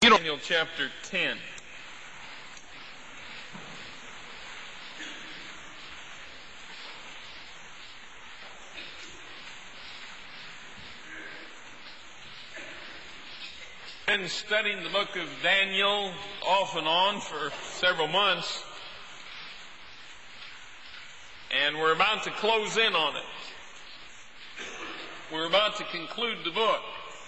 Daniel chapter 10. Been studying the book of Daniel off and on for several months, and we're about to close in on it. We're about to conclude the book.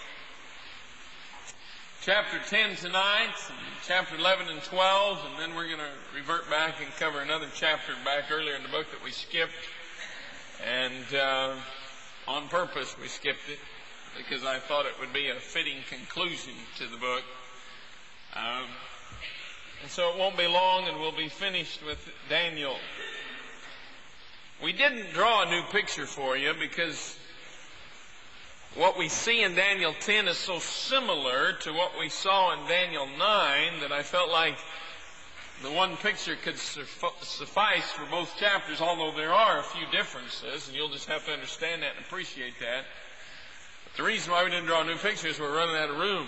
Chapter 10 tonight, and chapter 11 and 12, and then we're going to revert back and cover another chapter back earlier in the book that we skipped. And on purpose we skipped it, because I thought it would be a fitting conclusion to the book. And so it won't be long and we'll be finished with Daniel. We didn't draw a new picture for you because what we see in Daniel 10 is so similar to what we saw in Daniel 9 that I felt like the one picture could suffice for both chapters, although there are a few differences, and you'll just have to understand that and appreciate that. But the reason why we didn't draw a new picture is we're running out of room.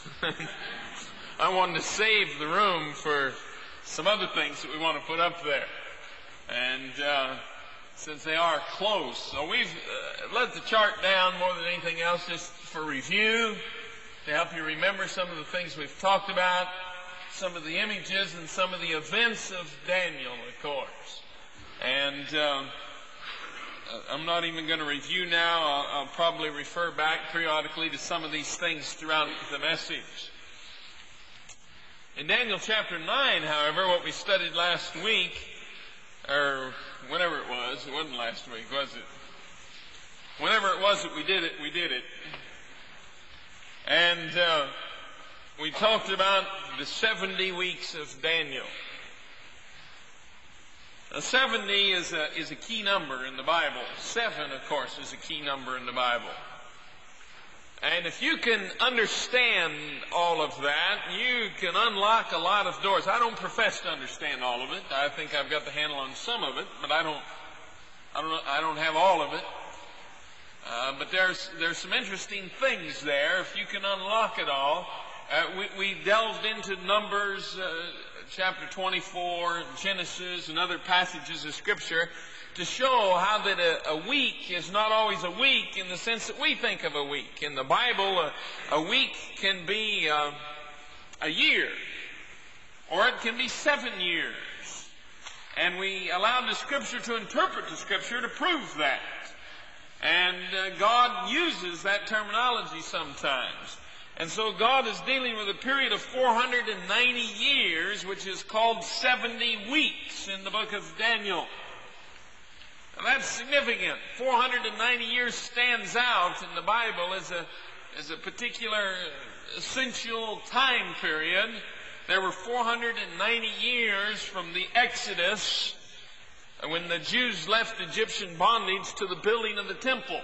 I wanted to save the room for some other things that we want to put up there. And since they are close. So we've let the chart down more than anything else just for review, to help you remember some of the things we've talked about, some of the images and some of the events of Daniel, of course. And I'm not even going to review now. I'll probably refer back periodically to some of these things throughout the message. In Daniel chapter 9, however, what we studied last week, or whenever it wasn't last week, was it? Whenever it was that we did it. And we talked about the 70 weeks of Daniel. Now, 70 is a key number in the Bible. 7, of course, is a key number in the Bible. And if you can understand all of that, you can unlock a lot of doors. I don't profess to understand all of it. I think I've got the handle on some of it, but I don't have all of it. But there's some interesting things there if you can unlock it all. We delved into Numbers chapter 24, Genesis, and other passages of Scripture to show how that a week is not always a week in the sense that we think of a week. In the Bible, a week can be a year, or it can be 7 years. And we allowed the Scripture to interpret the Scripture to prove that. And God uses that terminology sometimes. And so God is dealing with a period of 490 years, which is called 70 weeks in the book of Daniel. Now that's significant. 490 years stands out in the Bible as a particular essential time period. There were 490 years from the Exodus, when the Jews left Egyptian bondage, to the building of the temple.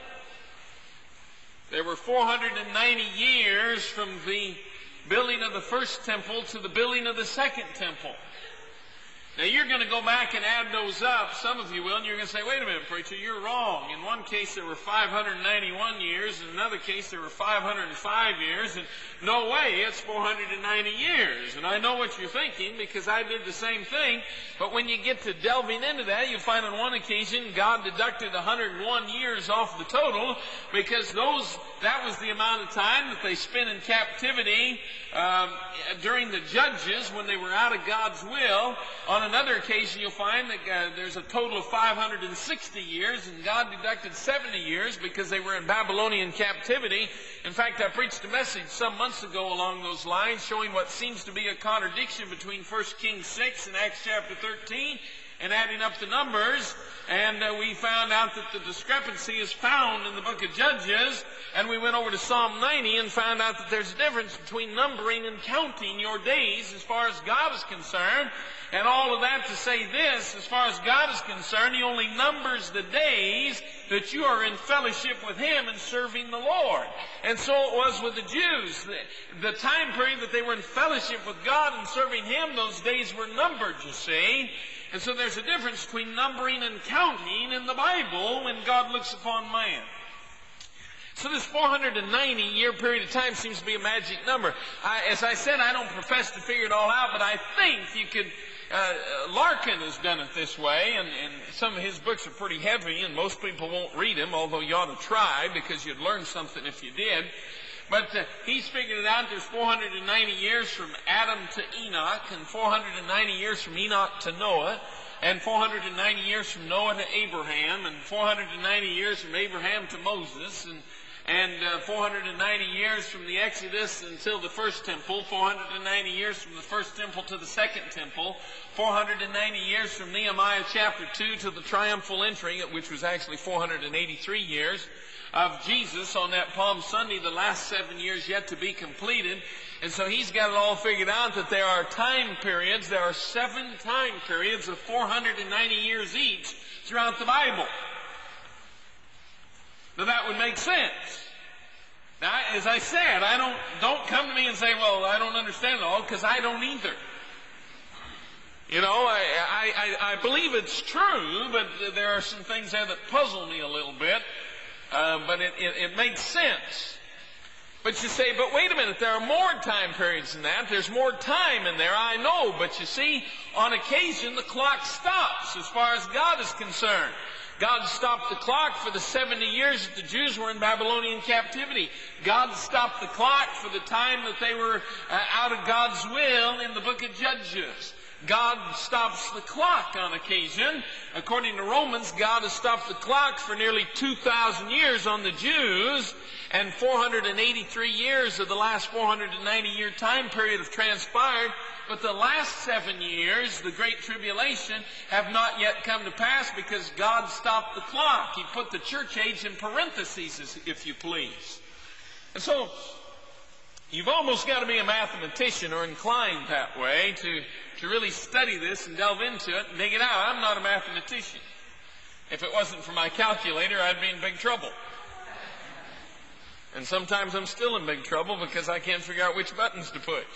There were 490 years from the building of the first temple to the building of the second temple. Now, you're going to go back and add those up, some of you will, and you're going to say, wait a minute, preacher, you're wrong. In one case, there were 591 years. In another case, there were 505 years. And no way, it's 490 years. And I know what you're thinking, because I did the same thing. But when you get to delving into that, you find on one occasion, God deducted 101 years off the total, because that was the amount of time that they spent in captivity during the Judges when they were out of God's will. On another occasion, you'll find that there's a total of 560 years, and God deducted 70 years because they were in Babylonian captivity. In fact, I preached a message some months ago along those lines, showing what seems to be a contradiction between 1 Kings 6 and Acts chapter 13, and adding up the numbers, and we found out that the discrepancy is found in the book of Judges, and we went over to Psalm 90 and found out that there's a difference between numbering and counting your days as far as God is concerned. And all of that to say this, as far as God is concerned, He only numbers the days that you are in fellowship with Him and serving the Lord. And so it was with the Jews. The time period that they were in fellowship with God and serving Him, those days were numbered, you see. And so there's a difference between numbering and counting in the Bible when God looks upon man. So this 490-year period of time seems to be a magic number. As I said, I don't profess to figure it all out, but I think you could... Larkin has done it this way, and some of his books are pretty heavy, and most people won't read them, although you ought to try, because you'd learn something if you did. But he's figured it out. There's 490 years from Adam to Enoch, and 490 years from Enoch to Noah, and 490 years from Noah to Abraham, and 490 years from Abraham to Moses, and 490 years from the Exodus until the first temple, 490 years from the first temple to the second temple, 490 years from Nehemiah chapter 2 to the triumphal entry, which was actually 483 years, of Jesus on that Palm Sunday, the last 7 years yet to be completed. And so he's got it all figured out that there are time periods, there are 7 time periods of 490 years each throughout the Bible. Now that would make sense. Now, as I said, don't come to me and say, well, I don't understand it all, because I don't either. You know, I believe it's true, but there are some things there that puzzle me a little bit. But it makes sense. But you say, but wait a minute, there are more time periods than that. There's more time in there, I know. But you see, on occasion, the clock stops as far as God is concerned. God stopped the clock for the 70 years that the Jews were in Babylonian captivity. God stopped the clock for the time that they were out of God's will in the book of Judges. God stops the clock on occasion. According to Romans, God has stopped the clock for nearly 2,000 years on the Jews, and 483 years of the last 490-year time period have transpired. But the last 7 years, the Great Tribulation, have not yet come to pass because God stopped the clock. He put the church age in parentheses, if you please. And so, you've almost got to be a mathematician or inclined that way to really study this and delve into it and dig it out. I'm not a mathematician. If it wasn't for my calculator, I'd be in big trouble. And sometimes I'm still in big trouble because I can't figure out which buttons to push.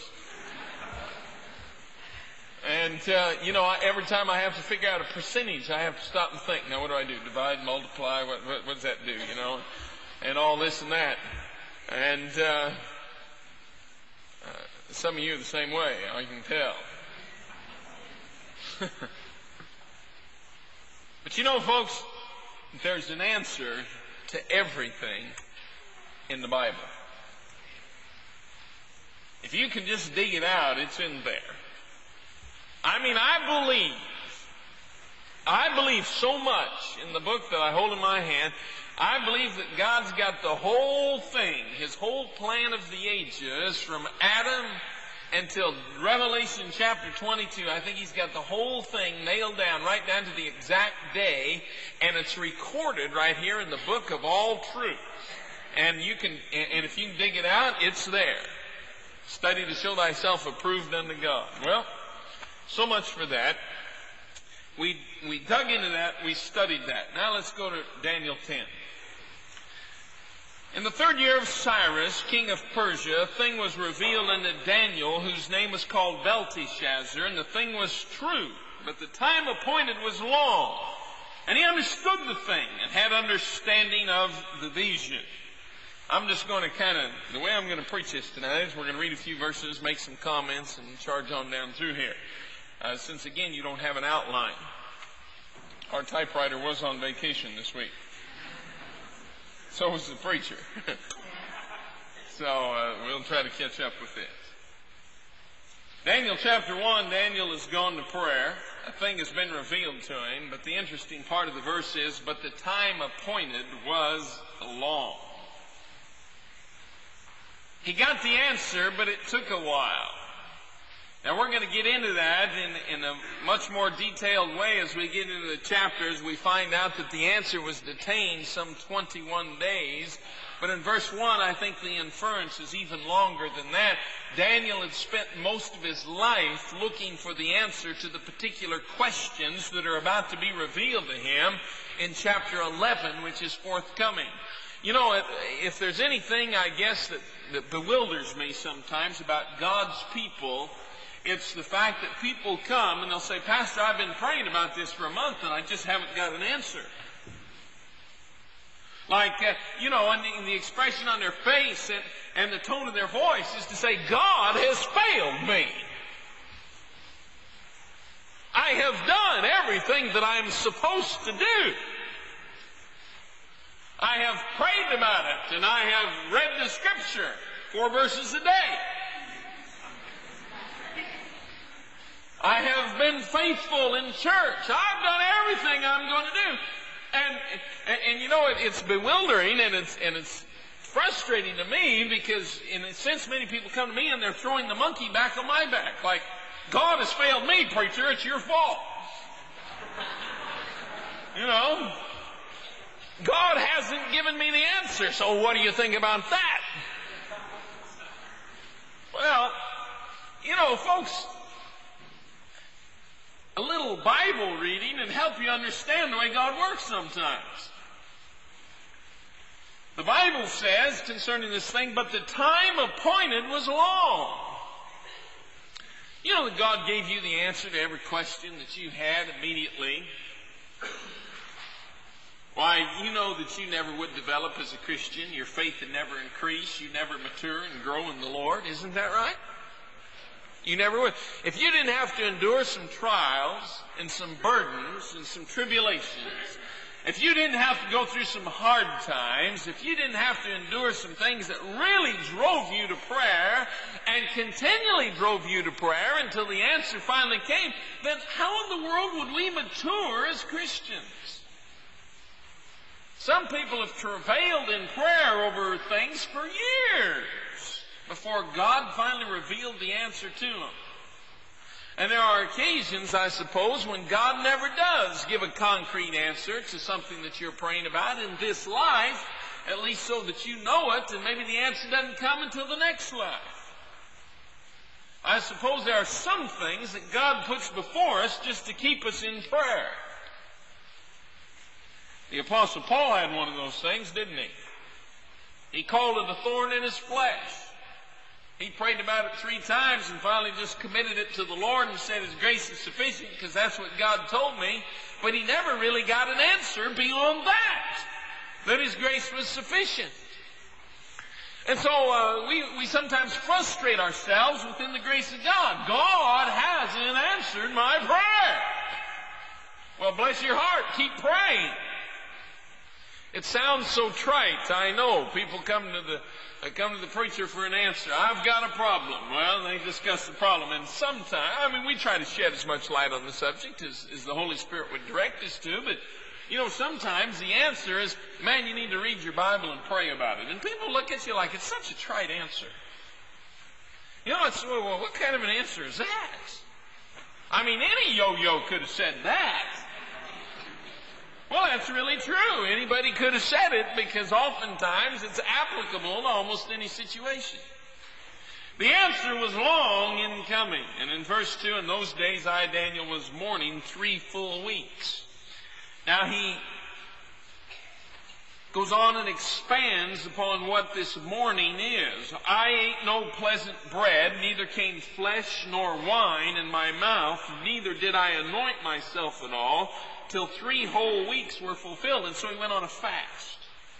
And, you know, every time I have to figure out a percentage, I have to stop and think, now what do I do? Divide, multiply, what does that do, you know? And all this and that. And some of you are the same way, I can tell. But you know, folks, there's an answer to everything in the Bible. If you can just dig it out, it's in there. I mean, I believe so much in the book that I hold in my hand. I believe that God's got the whole thing, His whole plan of the ages, from Adam until Revelation chapter 22. I think He's got the whole thing nailed down, right down to the exact day, and it's recorded right here in the book of all truth. And if you can dig it out, it's there. Study to show thyself approved unto God. Well, so much for that. We dug into that, we studied that. Now let's go to Daniel 10. In the 3rd year of Cyrus, king of Persia, a thing was revealed unto Daniel, whose name was called Belteshazzar, and the thing was true, but the time appointed was long. And he understood the thing, and had understanding of the vision. I'm just going to the way I'm going to preach this tonight is we're going to read a few verses, make some comments, and charge on down through here. Since, again, you don't have an outline. Our typewriter was on vacation this week. So was the preacher. So we'll try to catch up with this. Daniel chapter 1, Daniel has gone to prayer. A thing has been revealed to him, but the interesting part of the verse is, but the time appointed was long. He got the answer, but it took a while. Now we're going to get into that in a much more detailed way as we get into the chapters. We find out that the answer was detained some 21 days. But in verse 1, I think the inference is even longer than that. Daniel had spent most of his life looking for the answer to the particular questions that are about to be revealed to him in chapter 11, which is forthcoming. You know, if there's anything, I guess, that bewilders me sometimes about God's people, it's the fact that people come and they'll say, Pastor, I've been praying about this for a month and I just haven't got an answer. Like, and the expression on their face and the tone of their voice is to say, God has failed me. I have done everything that I'm supposed to do. I have prayed about it, and I have read the Scripture 4 verses a day. I have been faithful in church. I've done everything I'm going to do. And it's bewildering and it's frustrating to me because in a sense many people come to me and they're throwing the monkey back on my back. Like, God has failed me, preacher, it's your fault. God hasn't given me the answer, so what do you think about that? Well, folks, a little Bible reading and help you understand the way God works sometimes. The Bible says concerning this thing, but the time appointed was long. You know that God gave you the answer to every question that you had immediately. Why, you know that you never would develop as a Christian. Your faith would never increase. You'd never mature and grow in the Lord. Isn't that right? You never would. If you didn't have to endure some trials and some burdens and some tribulations, if you didn't have to go through some hard times, if you didn't have to endure some things that really drove you to prayer and continually drove you to prayer until the answer finally came, then how in the world would we mature as Christians? Some people have travailed in prayer over things for years before God finally revealed the answer to them. And there are occasions, I suppose, when God never does give a concrete answer to something that you're praying about in this life, at least so that you know it, and maybe the answer doesn't come until the next life. I suppose there are some things that God puts before us just to keep us in prayer. The Apostle Paul had one of those things, didn't he? He called it a thorn in his flesh. He prayed about it 3 times and finally just committed it to the Lord and said His grace is sufficient because that's what God told me. But he never really got an answer beyond that His grace was sufficient. And so we sometimes frustrate ourselves within the grace of God. God hasn't answered my prayer. Well, bless your heart. Keep praying. It sounds so trite. I know. People come to the preacher for an answer. I've got a problem. Well, they discuss the problem. And sometimes, we try to shed as much light on the subject as the Holy Spirit would direct us to. But, sometimes the answer is, man, you need to read your Bible and pray about it. And people look at you like it's such a trite answer. Well, what kind of an answer is that? Any yo-yo could have said that. Well, that's really true. Anybody could have said it because oftentimes it's applicable to almost any situation. The answer was long in coming. And in verse 2, in those days I, Daniel, was mourning 3 full weeks. Now he goes on and expands upon what this mourning is. I ate no pleasant bread, neither came flesh nor wine in my mouth, neither did I anoint myself at all, till 3 whole weeks were fulfilled. And so he went on a fast.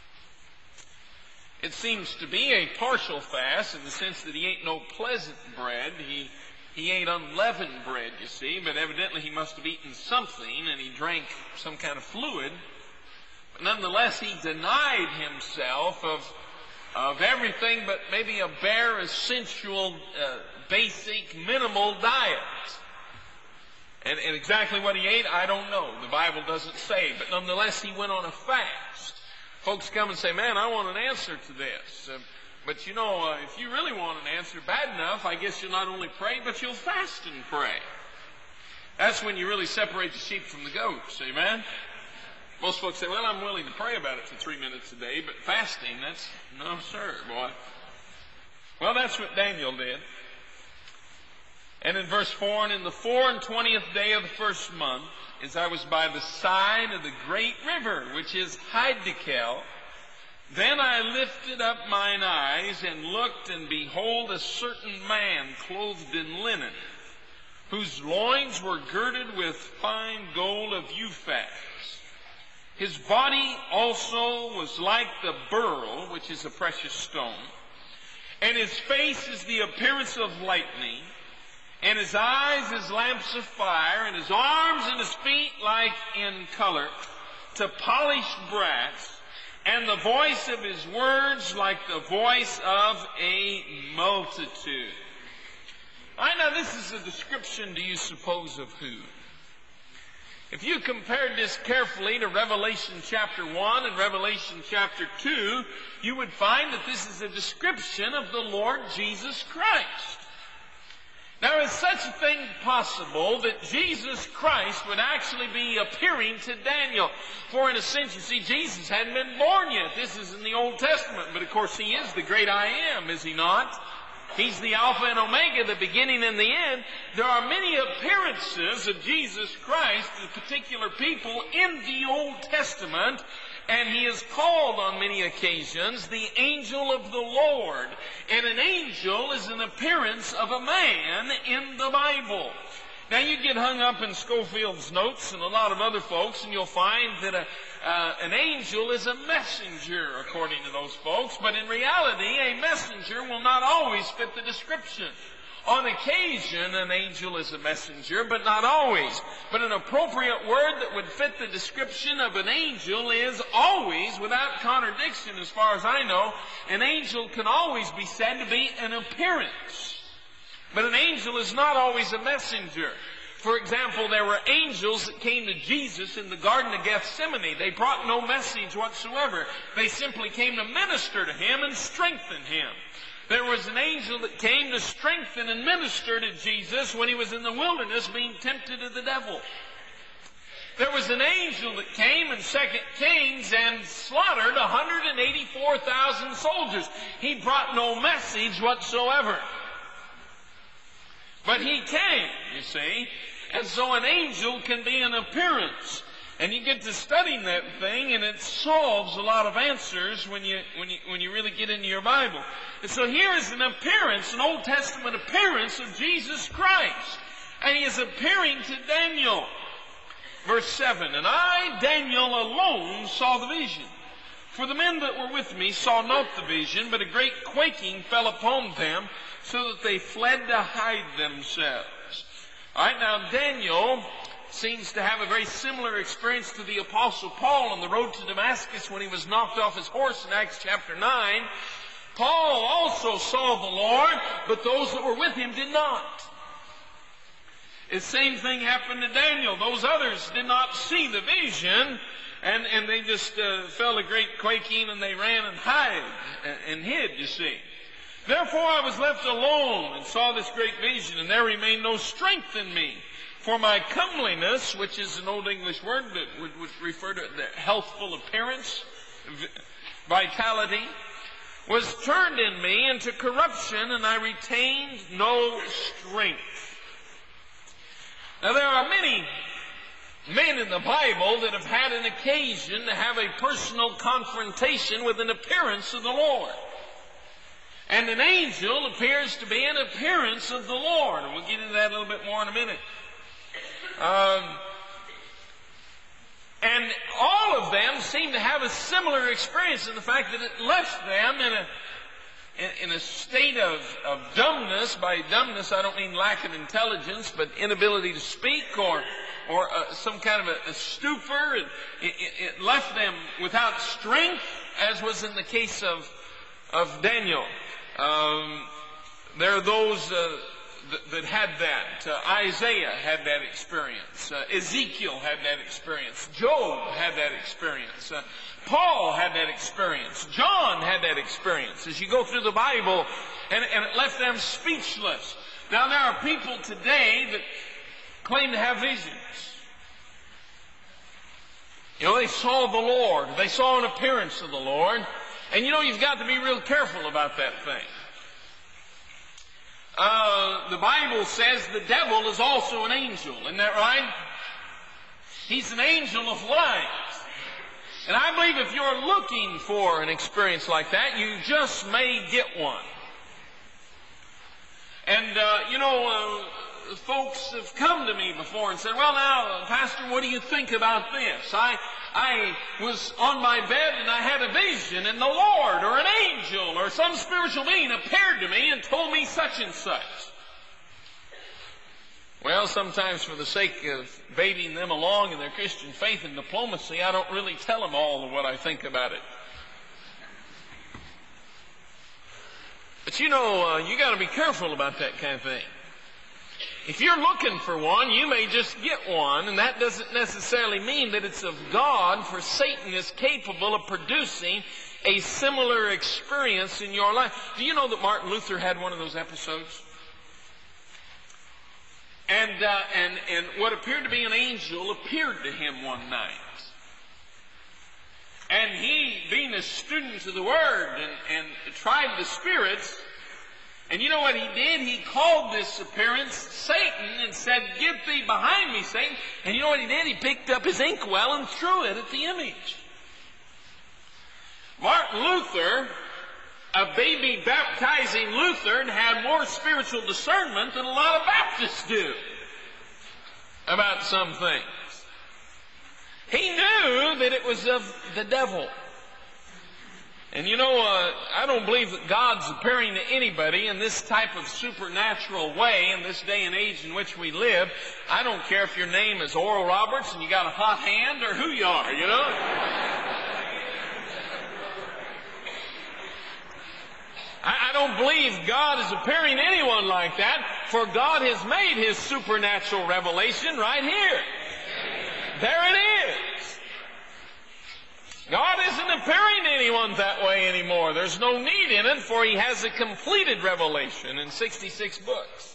It seems to be a partial fast in the sense that he ate no pleasant bread. He ate unleavened bread, you see, but evidently he must have eaten something and he drank some kind of fluid. But nonetheless, he denied himself of everything but maybe a bare, essential, basic, minimal diet. And exactly what he ate, I don't know. The Bible doesn't say. But nonetheless, he went on a fast. Folks come and say, man, I want an answer to this. But if you really want an answer bad enough, I guess you'll not only pray, but you'll fast and pray. That's when you really separate the sheep from the goats. Amen? Most folks say, well, I'm willing to pray about it for 3 minutes a day, but fasting, no, sir, boy. Well, that's what Daniel did. And in verse 4, and in the 24th day of the first month, as I was by the side of the great river, which is Hiddekel, then I lifted up mine eyes and looked, and behold, a certain man clothed in linen, whose loins were girded with fine gold of Uphaz. His body also was like the beryl, which is a precious stone. And his face is the appearance of lightning. And his eyes as lamps of fire. And his arms and his feet like in color to polished brass. And the voice of his words like the voice of a multitude. All right, now this is a description, do you suppose, of who? If you compared this carefully to Revelation chapter 1 and Revelation chapter 2, you would find that this is a description of the Lord Jesus Christ. Now, is such a thing possible that Jesus Christ would actually be appearing to Daniel? For in a sense, you see, Jesus hadn't been born yet. This is in the Old Testament. But of course, He is the great I am, is He not? He's the Alpha and Omega, the beginning and the end. There are many appearances of Jesus Christ to particular people in the Old Testament, and He is called on many occasions the angel of the Lord. And an angel is an appearance of a man in the Bible. Now, you get hung up in Scofield's notes and a lot of other folks, and you'll find that an angel is a messenger, according to those folks. But in reality, a messenger will not always fit the description. On occasion, an angel is a messenger, but not always. But an appropriate word that would fit the description of an angel is always, without contradiction as far as I know, an angel can always be said to be an appearance. But an angel is not always a messenger. For example, there were angels that came to Jesus in the Garden of Gethsemane. They brought no message whatsoever. They simply came to minister to Him and strengthen Him. There was an angel that came to strengthen and minister to Jesus when He was in the wilderness being tempted of the devil. There was an angel that came in 2 Kings and slaughtered 184,000 soldiers. He brought no message whatsoever. But He came, you see. And so an angel can be an appearance. And you get to studying that thing, and it solves a lot of answers when you really get into your Bible. And so here is an appearance, an Old Testament appearance of Jesus Christ. And He is appearing to Daniel. Verse 7, "And I, Daniel, alone saw the vision. For the men that were with me saw not the vision, but a great quaking fell upon them, so that they fled to hide themselves." All right, now Daniel seems to have a very similar experience to the Apostle Paul on the road to Damascus when he was knocked off his horse in Acts chapter 9. Paul also saw the Lord, but those that were with him did not. The same thing happened to Daniel. Those others did not see the vision, and they just felt a great quaking, and they ran and hid, you see. "Therefore I was left alone and saw this great vision, and there remained no strength in me. For my comeliness," which is an Old English word that would refer to the healthful appearance, vitality, "was turned in me into corruption, and I retained no strength." Now there are many men in the Bible that have had an occasion to have a personal confrontation with an appearance of the Lord. And an angel appears to be an appearance of the Lord. And we'll get into that a little bit more in a minute. And all of them seem to have a similar experience in the fact that it left them in a state of dumbness. By dumbness, I don't mean lack of intelligence, but inability to speak or some kind of a stupor. It left them without strength, as was in the case of Daniel. There are those that had that. Isaiah had that experience. Ezekiel had that experience. Job had that experience. Paul had that experience. John had that experience. As you go through the Bible, and it left them speechless. Now there are people today that claim to have visions. You know, they saw the Lord. They saw an appearance of the Lord. And you know, you've got to be real careful about that thing. The Bible says the devil is also an angel. Isn't that right? He's an angel of light. And I believe if you're looking for an experience like that, you just may get one. And, folks have come to me before and said, "Well, now, Pastor, what do you think about this? I was on my bed and I had a vision, and the Lord or an angel or some spiritual being appeared to me and told me such and such. Well, sometimes for the sake of baiting them along in their Christian faith and diplomacy, I don't really tell them all of what I think about it. But you know, you got to be careful about that kind of thing. If you're looking for one, you may just get one, and that doesn't necessarily mean that it's of God, for Satan is capable of producing a similar experience in your life. Do you know that Martin Luther had one of those episodes? And what appeared to be an angel appeared to him one night. And he, being a student of the Word and tried the spirits, and you know what he did? He called this appearance Satan and said, "Get thee behind me, Satan." And you know what he did? He picked up his inkwell and threw it at the image. Martin Luther, a baby baptizing Lutheran, had more spiritual discernment than a lot of Baptists do about some things. He knew that it was of the devil. And you know, I don't believe that God's appearing to anybody in this type of supernatural way in this day and age in which we live. I don't care if your name is Oral Roberts and you got a hot hand or who you are, you know. I don't believe God is appearing to anyone like that, for God has made His supernatural revelation right here. There it is. God isn't appearing to anyone that way anymore. There's no need in it, for He has a completed revelation in 66 books.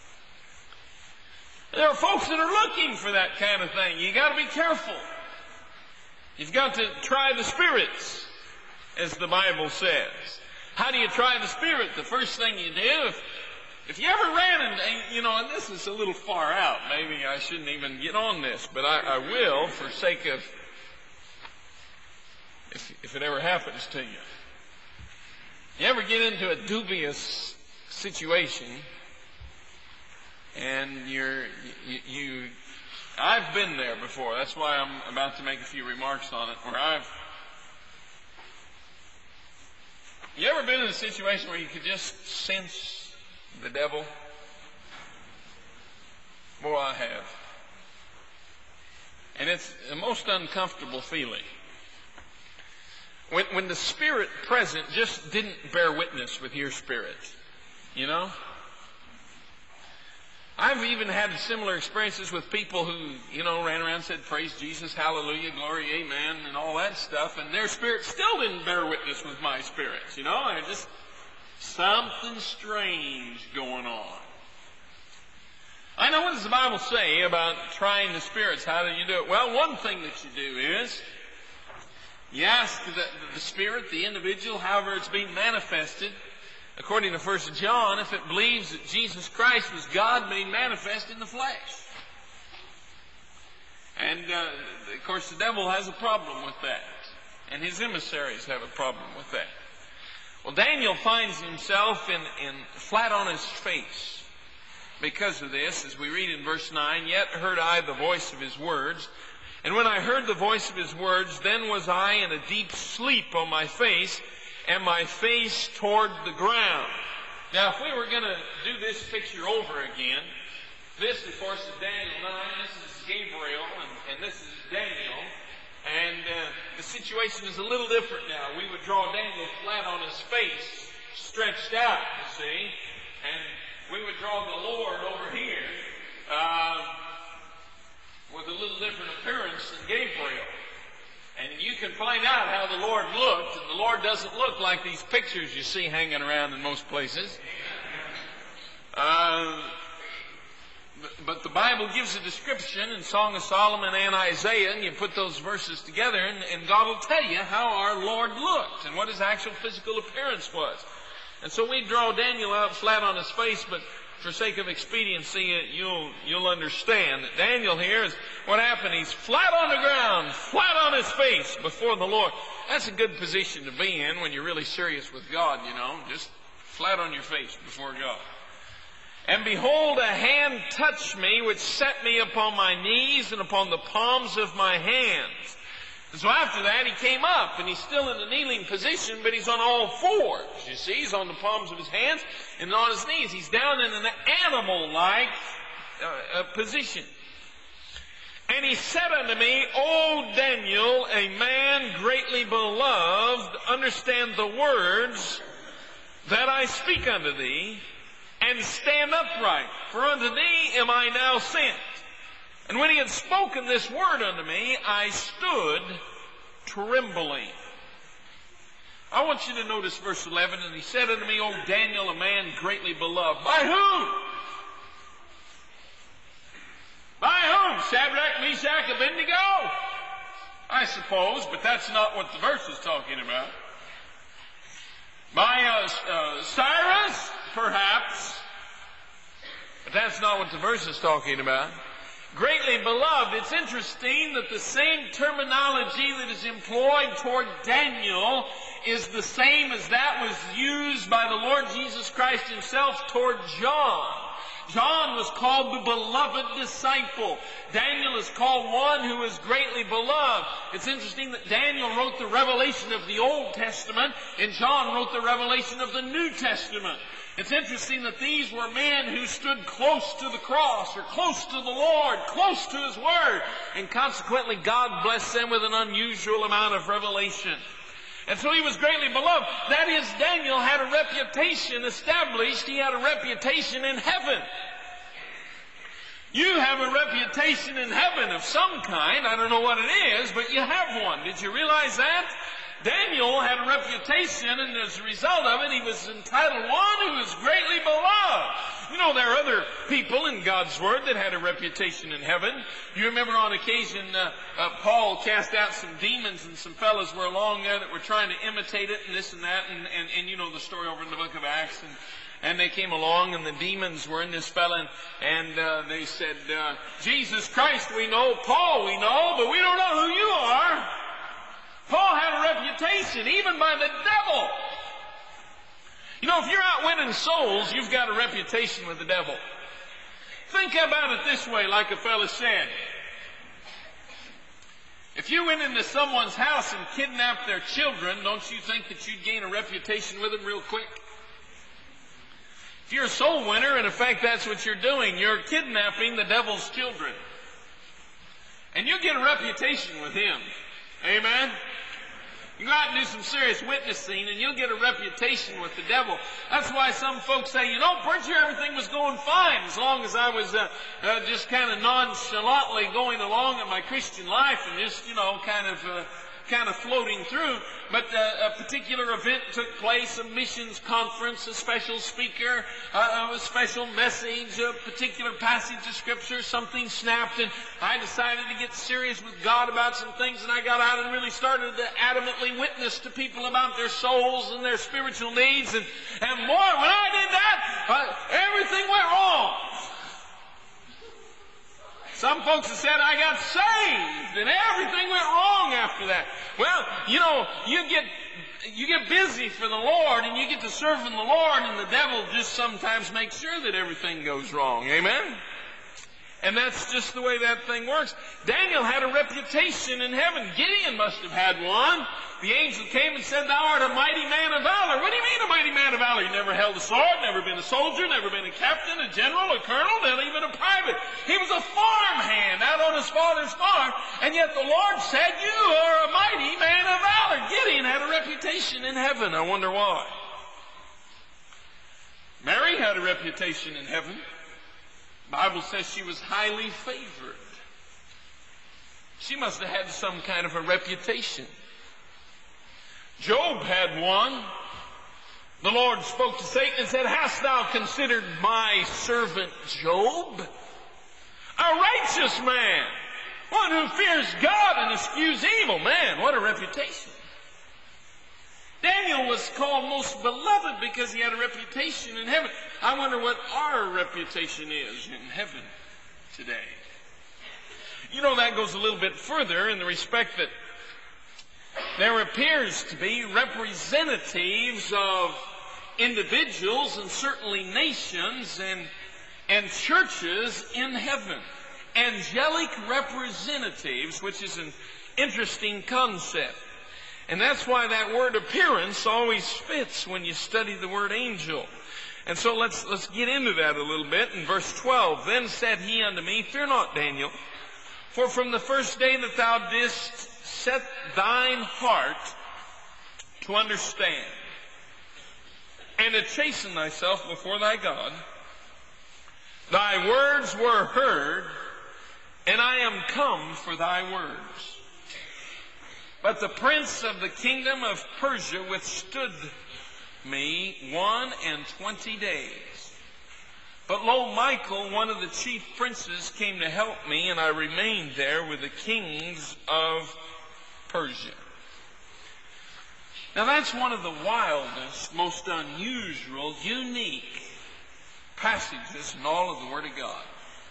There are folks that are looking for that kind of thing. You got to be careful. You've got to try the spirits, as the Bible says. How do you try the spirit? The first thing you do, if you ever ran into, you know, and this is a little far out, maybe I shouldn't even get on this, but I will for sake of, if it ever happens to you. You ever get into a dubious situation, and I've been there before. That's why I'm about to make a few remarks on it, where you ever been in a situation where you could just sense the devil? Boy, I have. And it's the most uncomfortable feeling. When the spirit present just didn't bear witness with your spirit, you know? I've even had similar experiences with people who, you know, ran around and said, "Praise Jesus, hallelujah, glory, amen," and all that stuff, and their spirit still didn't bear witness with my spirits, you know? There's just something strange going on. I know, what does the Bible say about trying the spirits? How do you do it? Well, one thing that you do is you ask the spirit, the individual, however it's being manifested, according to 1 John, if it believes that Jesus Christ was God made manifest in the flesh. And, of course, the devil has a problem with that. And his emissaries have a problem with that. Well, Daniel finds himself in flat on his face because of this, as we read in verse 9, "Yet heard I the voice of his words. And when I heard the voice of his words, then was I in a deep sleep on my face, and my face toward the ground." Now, if we were going to do this picture over again, this, of course, is Daniel 9. This is Gabriel, and this is Daniel. And the situation is a little different now. We would draw Daniel flat on his face, stretched out, you see. And we would draw the Lord over here with a little different appearance than Gabriel. And you can find out how the Lord looked, and the Lord doesn't look like these pictures you see hanging around in most places. But the Bible gives a description in Song of Solomon and Isaiah, and you put those verses together, and God will tell you how our Lord looked and what his actual physical appearance was. And so we draw Daniel out flat on his face, but for sake of expediency, you'll understand that Daniel here is what happened. He's flat on the ground, flat on his face before the Lord. That's a good position to be in when you're really serious with God, you know, just flat on your face before God. "And behold, a hand touched me, which set me upon my knees and upon the palms of my hands. And so after that, he came up, and he's still in the kneeling position, but he's on all fours. You see, he's on the palms of his hands and on his knees. He's down in an animal-like position. And he said unto me, O Daniel, a man greatly beloved, understand the words that I speak unto thee, and stand upright, for unto thee am I now sent. And when he had spoken this word unto me, I stood trembling. I want you to notice verse 11. And he said unto me, O Daniel, a man greatly beloved. By whom? By whom? Shadrach, Meshach, Abednego? I suppose, but that's not what the verse is talking about. By Cyrus, perhaps. But that's not what the verse is talking about. Greatly beloved. It's interesting that the same terminology that is employed toward Daniel is the same as that was used by the Lord Jesus Christ himself toward John. John was called the beloved disciple. Daniel is called one who is greatly beloved. It's interesting that Daniel wrote the revelation of the Old Testament and John wrote the revelation of the New Testament. It's interesting that these were men who stood close to the cross or close to the Lord, close to His Word, and consequently God blessed them with an unusual amount of revelation. And so he was greatly beloved. That is, Daniel had a reputation established. He had a reputation in heaven. You have a reputation in heaven of some kind. I don't know what it is, but you have one. Did you realize that? Daniel had a reputation, and as a result of it, he was entitled one who is greatly beloved. You know, there are other people in God's Word that had a reputation in heaven. You remember on occasion, Paul cast out some demons, and some fellows were along there that were trying to imitate it, and this and that, and you know the story over in the book of Acts. And they came along, and the demons were in this fellow, and they said, Jesus Christ we know, Paul we know, but we don't know who you are. Paul had a reputation, even by the devil. You know, if you're out winning souls, you've got a reputation with the devil. Think about it this way, like a fellow said. If you went into someone's house and kidnapped their children, don't you think that you'd gain a reputation with them real quick? If you're a soul winner, and in fact that's what you're doing, you're kidnapping the devil's children. And you get a reputation with him. Amen? You go out and do some serious witnessing, and you'll get a reputation with the devil. That's why some folks say, you know, preacher, everything was going fine as long as I was just kind of nonchalantly going along in my Christian life and just, you know, kind of floating through. But a particular event took place, a missions conference, a special speaker, a special message, a particular passage of Scripture, something snapped, and I decided to get serious with God about some things, and I got out and really started to adamantly witness to people about their souls and their spiritual needs, and boy, when I did that, everything went wrong. Some folks have said I got saved and everything went wrong after that. Well, you know, you get busy for the Lord and you get to serving the Lord, and the devil just sometimes makes sure that everything goes wrong. Amen? And that's just the way that thing works. Daniel had a reputation in heaven. Gideon must have had one. The angel came and said, thou art a mighty man of valor. What do you mean a mighty man of valor? You never held a sword, never been a soldier, never been a captain, a general, a colonel, not even a private. He was a farmhand out on his father's farm, and yet the Lord said, you are a mighty man of valor. Gideon had a reputation in heaven. I wonder why. Mary had a reputation in heaven. The Bible says she was highly favored. She must have had some kind of a reputation. Job had one. The Lord spoke to Satan and said, hast thou considered my servant Job? A righteous man, one who fears God and eschews evil. Man, what a reputation. Daniel was called most beloved because he had a reputation in heaven. I wonder what our reputation is in heaven today. You know, that goes a little bit further in the respect that there appears to be representatives of individuals and certainly nations and churches in heaven. Angelic representatives, which is an Interesting concept. And that's why that word appearance always fits when you study the word angel. And so let's get into that a little bit. In verse 12, then said he unto me, fear not, Daniel, for from the first day that thou didst set thine heart to understand, and to chasten thyself before thy God, thy words were heard, and I am come for thy words. But the prince of the kingdom of Persia withstood me 21 days. But lo, Michael, one of the chief princes, came to help me, and I remained there with the kings of Persia. Now that's one of the wildest, most unusual, unique passages in all of the Word of God.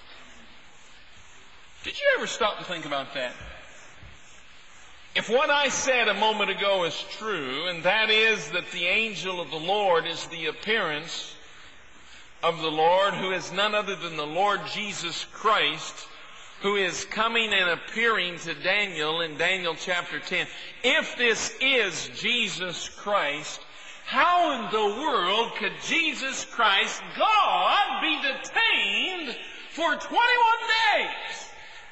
Did you ever stop and think about that? If what I said a moment ago is true, and that is that the angel of the Lord is the appearance of the Lord, who is none other than the Lord Jesus Christ, who is coming and appearing to Daniel in Daniel chapter 10. If this is Jesus Christ, how in the world could Jesus Christ, God, be detained for 21 days?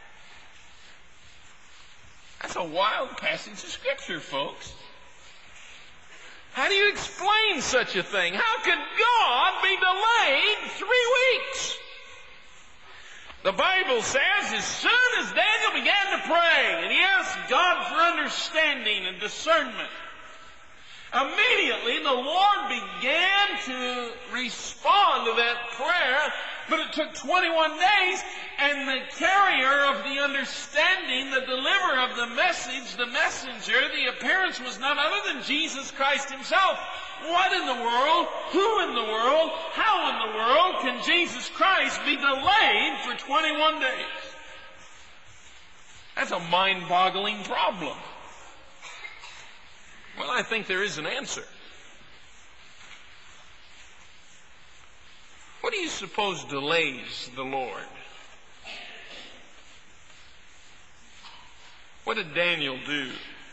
That's a wild passage of Scripture, folks. How do you explain such a thing? How could God be delayed 3 weeks? The Bible says as soon as Daniel began to pray and he asked God for understanding and discernment, immediately the Lord began to respond to that prayer, but it took 21 days, and the carrier of the understanding, the deliverer of the message, the messenger, the appearance was none other than Jesus Christ himself. What in the world, who in the world, how in the world can Jesus Christ be delayed for 21 days? That's a mind-boggling problem. Well, I think there is an answer. What do you suppose delays the Lord? What did Daniel do?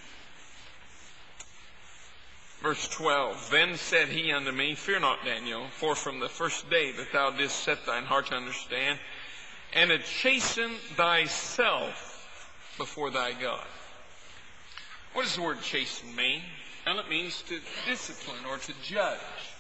Verse 12, then said he unto me, fear not, Daniel, for from the first day that thou didst set thine heart to understand, and to chasten thyself before thy God. What does the word chasten mean? Well, it means to discipline or to judge.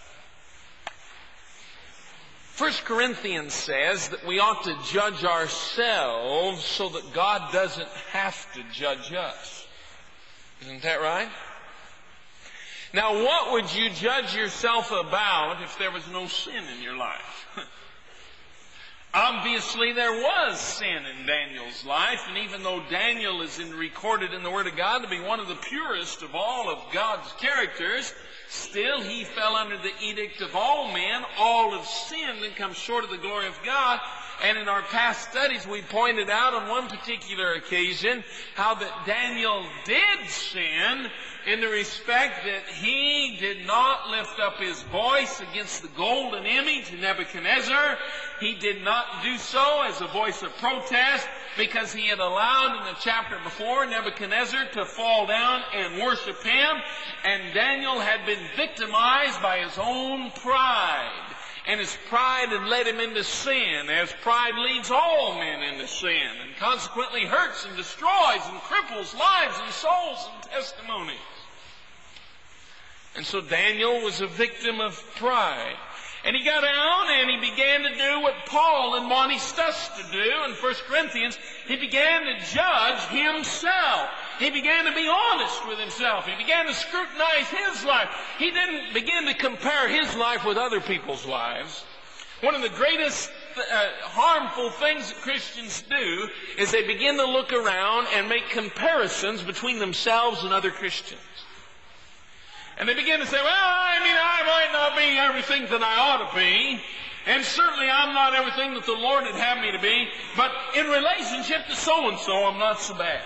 1 Corinthians says that we ought to judge ourselves so that God doesn't have to judge us. Isn't that right? Now, what would you judge yourself about if there was no sin in your life? Obviously, there was sin in Daniel's life, and even though Daniel is recorded in the Word of God to be one of the purest of all of God's characters, still he fell under the edict of all men. All have sinned and come short of the glory of God. And in our past studies, we pointed out on one particular occasion how that Daniel did sin in the respect that he did not lift up his voice against the golden image of Nebuchadnezzar. He did not do so as a voice of protest because he had allowed in the chapter before Nebuchadnezzar to fall down and worship him. And Daniel had been victimized by his own pride. And his pride had led him into sin, as pride leads all men into sin, and consequently hurts and destroys and cripples lives and souls and testimonies. And so Daniel was a victim of pride. And he got out and he began to do what Paul admonished us to do in 1 Corinthians. He began to judge himself. He began to be honest with himself. He began to scrutinize his life. He didn't begin to compare his life with other people's lives. One of the greatest harmful things that Christians do is they begin to look around and make comparisons between themselves and other Christians. And they begin to say, well, I might not be everything that I ought to be. And certainly I'm not everything that the Lord would have me to be. But in relationship to so-and-so, I'm not so bad.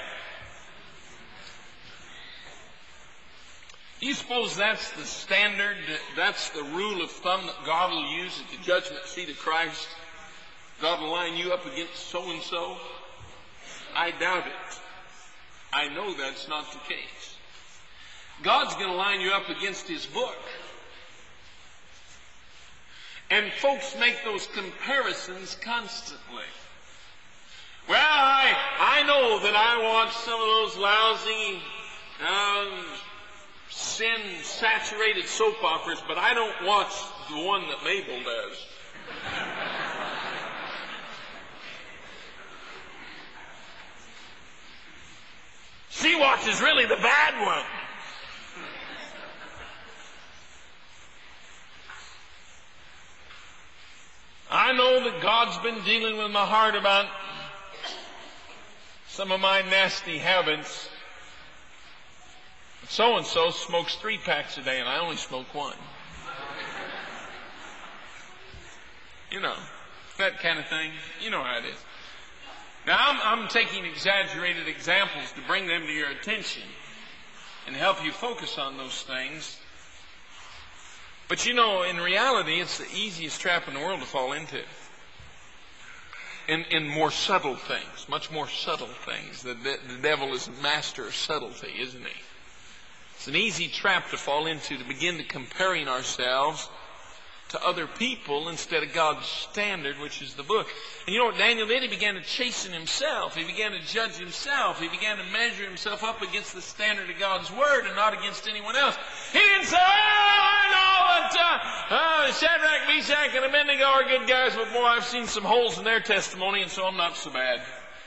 Do you suppose that's the standard, that's the rule of thumb that God will use at the judgment seat of Christ? God will line you up against so-and-so? I doubt it. I know that's not the case. God's going to line you up against His book. And folks make those comparisons constantly. Well, I know that I watch some of those lousy, sin-saturated soap operas, but I don't watch the one that Mabel does. She watches really the bad one. I know that God's been dealing with my heart about some of my nasty habits. So-and-so smokes 3 packs a day and I only smoke 1. You know, that kind of thing. You know how it is. Now, I'm taking exaggerated examples to bring them to your attention and help you focus on those things. But you know, in reality, it's the easiest trap in the world to fall into. In more subtle things, much more subtle things. The devil is a master of subtlety, isn't he? It's an easy trap to fall into, to begin to comparing ourselves to other people instead of God's standard, which is the book. And you know what Daniel did? He began to chasten himself. He began to judge himself. He began to measure himself up against the standard of God's Word and not against anyone else. He didn't say, I know that Shadrach, Meshach, and Abednego are good guys, but boy, I've seen some holes in their testimony, and so I'm not so bad.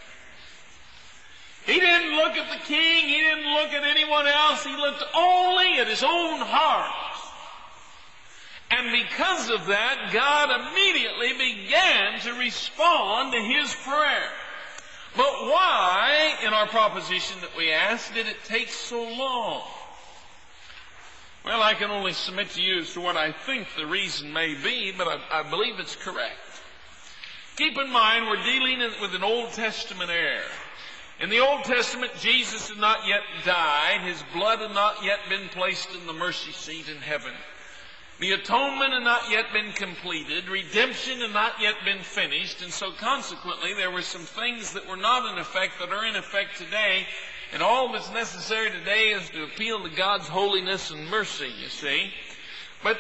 He didn't look at the king. He didn't look at anyone else. He looked only at his own heart. And because of that, God immediately began to respond to his prayer. But why, in our proposition that we asked, did it take so long? Well, I can only submit to you as to what I think the reason may be, but I believe it's correct. Keep in mind, we're dealing with an Old Testament era. In the Old Testament, Jesus had not yet died. His blood had not yet been placed in the mercy seat in heaven. The atonement had not yet been completed. Redemption had not yet been finished. And so consequently, there were some things that were not in effect that are in effect today. And all that's necessary today is to appeal to God's holiness and mercy, you see. But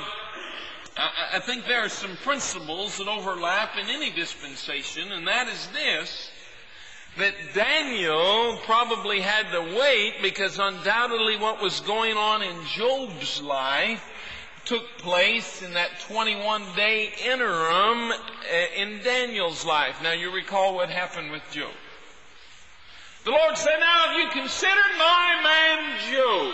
I think there are some principles that overlap in any dispensation, and that is this, that Daniel probably had to wait because undoubtedly what was going on in Job's life took place in that 21-day interim in Daniel's life. Now you recall what happened with Job. The Lord said, now have you considered my man Job?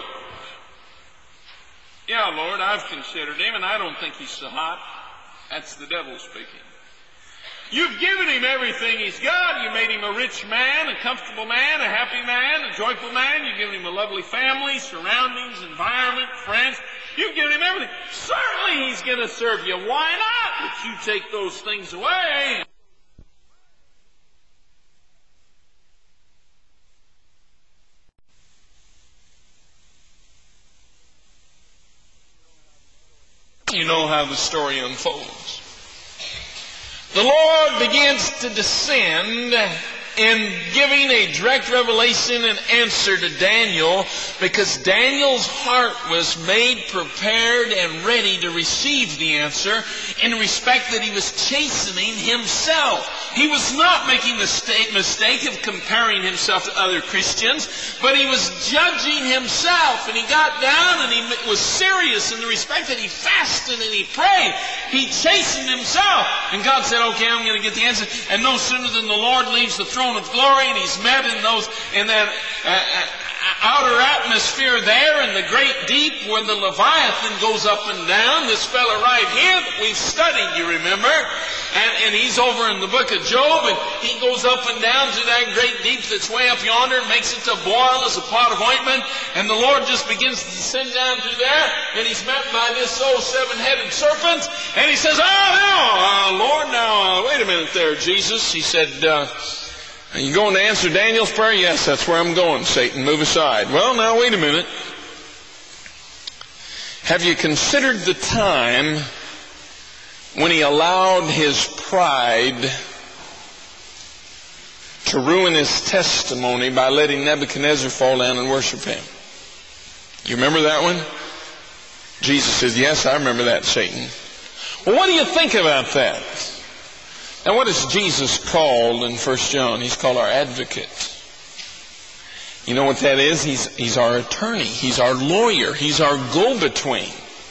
Yeah, Lord, I've considered him, and I don't think he's so hot. That's the devil speaking. You've given him everything he's got. You made him a rich man, a comfortable man, a happy man, a joyful man. You've given him a lovely family, surroundings, environment, friends. You've given him everything. Certainly he's going to serve you. Why not? But you take those things away. You know how the story unfolds. The Lord begins to descend in giving a direct revelation and answer to Daniel, because Daniel's heart was made prepared and ready to receive the answer in respect that he was chastening himself. He was not making the mistake of comparing himself to other Christians, but he was judging himself, and he got down and he was serious in the respect that he fasted and he prayed. He chastened himself, and God said, okay, I'm going to get the answer. And no sooner than the Lord leaves the throne of glory and he's met in that outer atmosphere there in the great deep where the Leviathan goes up and down, this fellow right here that we've studied, you remember, and he's over in the book of Job, and he goes up and down to that great deep that's way up yonder and makes it to boil as a pot of ointment, and the Lord just begins to descend down through there, and he's met by this old 7-headed serpent, and he says, Lord, wait a minute there, Jesus. He said, are you going to answer Daniel's prayer? Yes, that's where I'm going, Satan. Move aside. Well, now, wait a minute. Have you considered the time when he allowed his pride to ruin his testimony by letting Nebuchadnezzar fall down and worship him. You remember that one? Jesus says, yes, I remember that, Satan. Well, what do you think about that? Now, what is Jesus called in 1 John? He's called our advocate. You know what that is? He's our attorney. He's our lawyer. He's our go-between.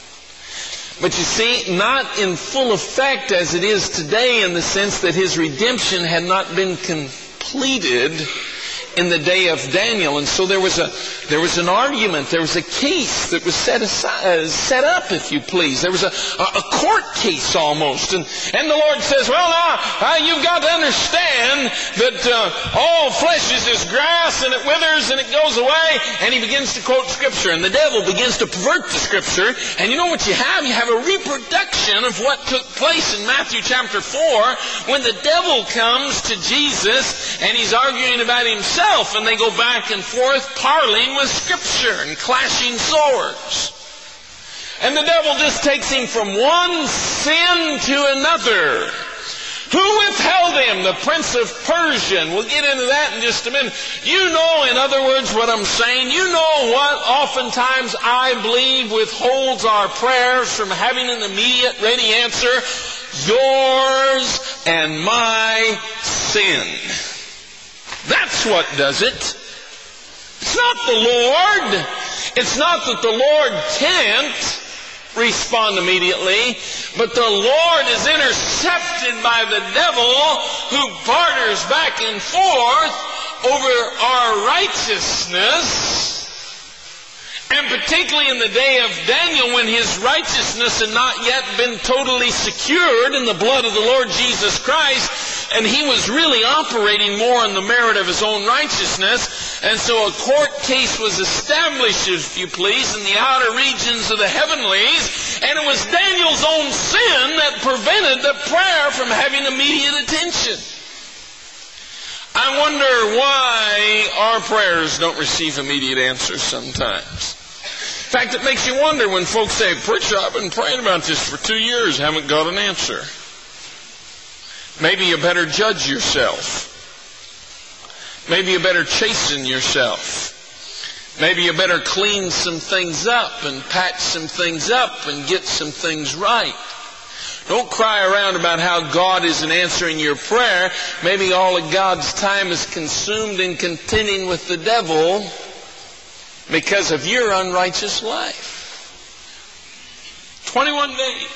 But you see, not in full effect as it is today, in the sense that his redemption had not been completed in the day of Daniel. And so there was an argument, there was a case that was set up, if you please. There was a court case almost. And the Lord says, well, now you've got to understand that all flesh is as grass, and it withers and it goes away. And he begins to quote Scripture, and the devil begins to pervert the Scripture. And you know what you have? You have a reproduction of what took place in Matthew chapter 4 when the devil comes to Jesus and he's arguing about himself. And they go back and forth parleying with Scripture and clashing swords. And the devil just takes him from one sin to another. Who withheld him? The prince of Persia. And we'll get into that in just a minute. You know, in other words, what I'm saying. You know what oftentimes I believe withholds our prayers from having an immediate ready answer? Yours and my sin. That's what does it. It's not the Lord. It's not that the Lord can't respond immediately, but the Lord is intercepted by the devil who barters back and forth over our righteousness. And particularly in the day of Daniel, when his righteousness had not yet been totally secured in the blood of the Lord Jesus Christ, and he was really operating more on the merit of his own righteousness. And so a court case was established, if you please, in the outer regions of the heavenlies, and it was Daniel's own sin that prevented the prayer from having immediate attention. I wonder why our prayers don't receive immediate answers sometimes. In fact, it makes you wonder when folks say, "Preacher, I've been praying about this for 2 years, haven't got an answer." Maybe you better judge yourself. Maybe you better chasten yourself. Maybe you better clean some things up and patch some things up and get some things right. Don't cry around about how God isn't answering your prayer. Maybe all of God's time is consumed in contending with the devil because of your unrighteous life. 21 days.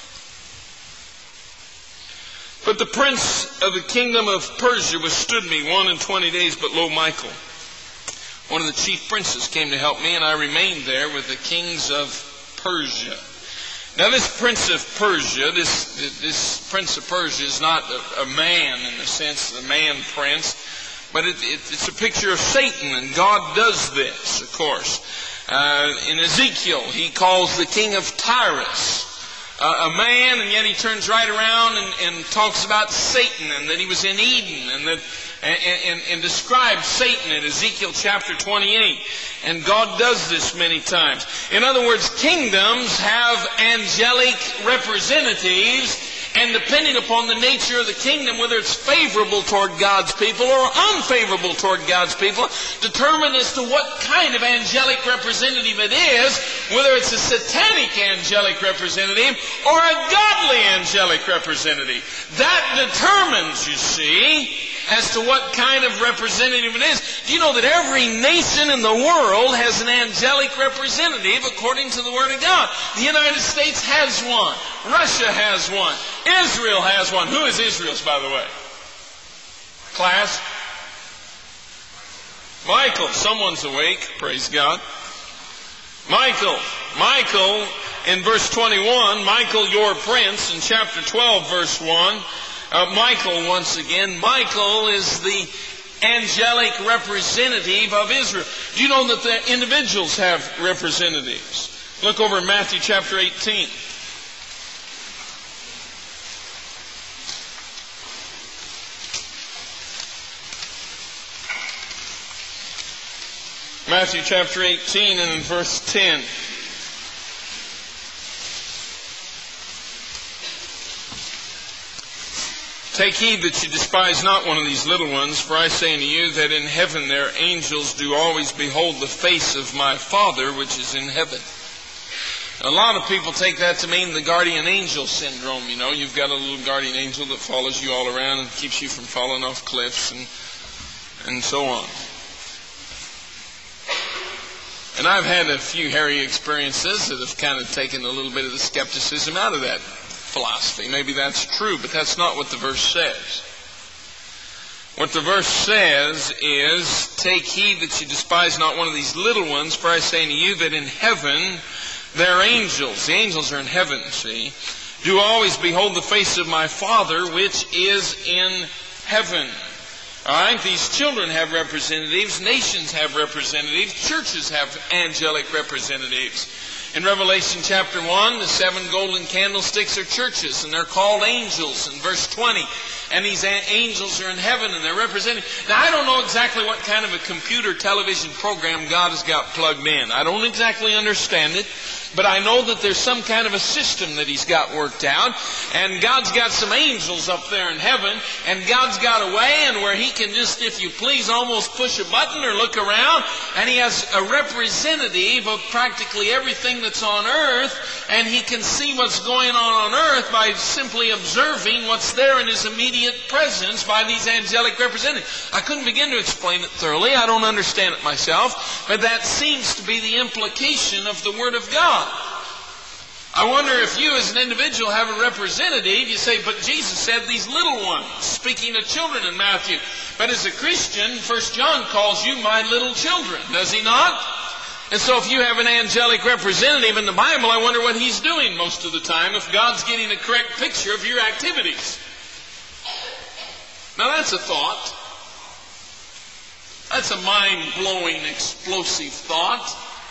But the prince of the kingdom of Persia withstood me 1 days, but lo, Michael, one of the chief princes, came to help me, and I remained there with the kings of Persia. Now this prince of Persia, this prince of Persia is not a man in the sense of the man prince, but it's a picture of Satan, and God does this, of course. In Ezekiel, he calls the king of Tyrus a man, and yet he turns right around and talks about Satan, and that he was in Eden, and that and describes Satan in Ezekiel chapter 28. And God does this many times. In other words, kingdoms have angelic representatives, and depending upon the nature of the kingdom, whether it's favorable toward God's people or unfavorable toward God's people, determine as to what kind of angelic representative it is, whether it's a satanic angelic representative or a godly angelic representative. That determines, you see, as to what kind of representative it is. Do you know that every nation in the world has an angelic representative according to the Word of God? The United States has one. Russia has one. Israel has one. Who is Israel's, by the way? Class? Michael. Someone's awake. Praise God. Michael. Michael, in verse 21, Michael, your prince, in chapter 12, verse 1, Michael, once again, Michael is the angelic representative of Israel. Do you know that the individuals have representatives? Look over in Matthew chapter 18. Matthew chapter 18 and in verse 10. Take heed that you despise not one of these little ones, for I say unto you that in heaven their angels do always behold the face of my Father which is in heaven. A lot of people take that to mean the guardian angel syndrome. You know, you've got a little guardian angel that follows you all around and keeps you from falling off cliffs and so on. And I've had a few hairy experiences that have kind of taken a little bit of the skepticism out of that philosophy. Maybe that's true, but that's not what the verse says. What the verse says is, take heed that you despise not one of these little ones, for I say unto you that in heaven their angels, the angels are in heaven, see, do always behold the face of my Father which is in heaven. All right, these children have representatives, nations have representatives, churches have angelic representatives. In Revelation chapter 1, the 7 golden candlesticks are churches, and they're called angels in verse 20. And these angels are in heaven, and they're represented. Now, I don't know exactly what kind of a computer television program God has got plugged in. I don't exactly understand it, but I know that there's some kind of a system that He's got worked out. And God's got some angels up there in heaven, and God's got a way and where He can just, if you please, almost push a button or look around, and He has a representative of practically everything that's on earth, and He can see what's going on earth by simply observing what's there in His immediate presence by these angelic representatives. I couldn't begin to explain it thoroughly. I don't understand it myself, but that seems to be the implication of the Word of God. I wonder if you as an individual have a representative. You say, but Jesus said these little ones, speaking of children in Matthew. But as a Christian, 1 John calls you my little children, does he not? And so if you have an angelic representative in the Bible, I wonder what he's doing most of the time, if God's getting a correct picture of your activities. Now that's a thought. That's a mind-blowing, explosive thought.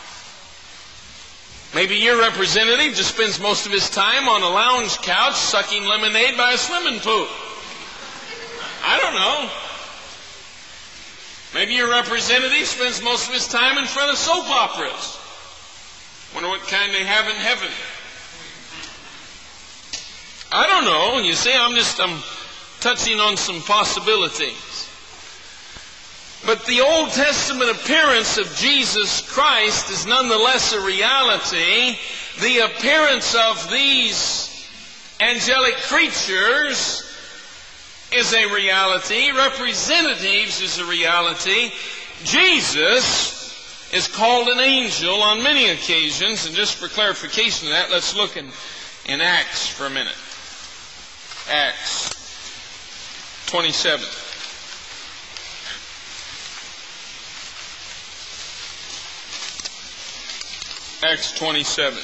Maybe your representative just spends most of his time on a lounge couch sucking lemonade by a swimming pool. I don't know. Maybe your representative spends most of his time in front of soap operas. Wonder what kind they have in heaven. I don't know. You see, I'm touching on some possibilities. But the Old Testament appearance of Jesus Christ is nonetheless a reality. The appearance of these angelic creatures is a reality. Representatives is a reality. Jesus is called an angel on many occasions. And just for clarification of that, let's look in Acts for a minute. Acts 27. Acts 27.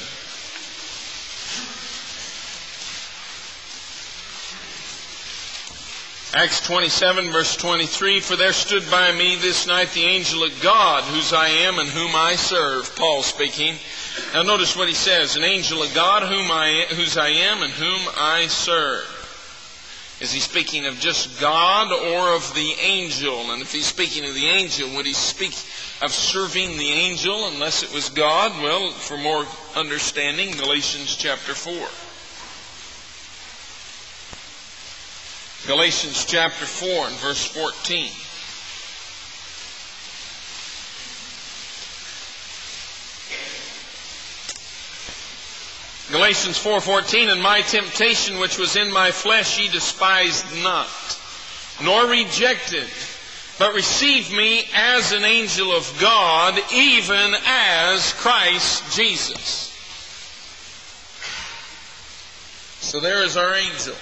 Acts 27, verse 23, for there stood by me this night the angel of God, whose I am and whom I serve. Paul speaking. Now notice what he says, an angel of God, whose I am and whom I serve. Is he speaking of just God or of the angel? And if he's speaking of the angel, would he speak of serving the angel unless it was God? Well, for more understanding, Galatians chapter 4. Galatians chapter 4 and verse 14. Galatians 4:14, and my temptation which was in my flesh ye despised not, nor rejected, but received me as an angel of God, even as Christ Jesus. So there is our angel.